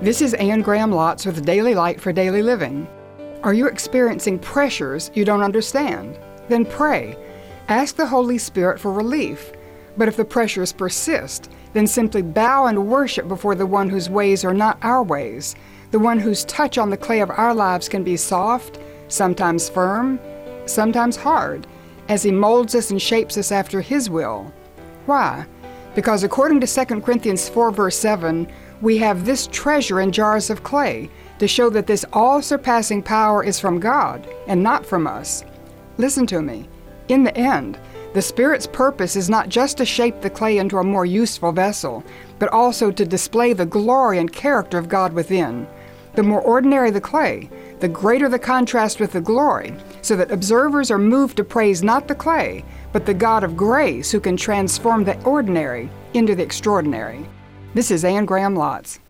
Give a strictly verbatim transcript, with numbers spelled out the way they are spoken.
This is Anne Graham Lotz with Daily Light for Daily Living. Are you experiencing pressures you don't understand? Then pray. Ask the Holy Spirit for relief. But if the pressures persist, then simply bow and worship before the one whose ways are not our ways, the one whose touch on the clay of our lives can be soft, sometimes firm, sometimes hard, as He molds us and shapes us after His will. Why? Because according to Second Corinthians four, verse seven, we have this treasure in jars of clay to show that this all-surpassing power is from God and not from us. Listen to me. In the end, the Spirit's purpose is not just to shape the clay into a more useful vessel, but also to display the glory and character of God within. The more ordinary the clay, the greater the contrast with the glory, so that observers are moved to praise not the clay, but the God of grace who can transform the ordinary into the extraordinary. This is Anne Graham Lotz.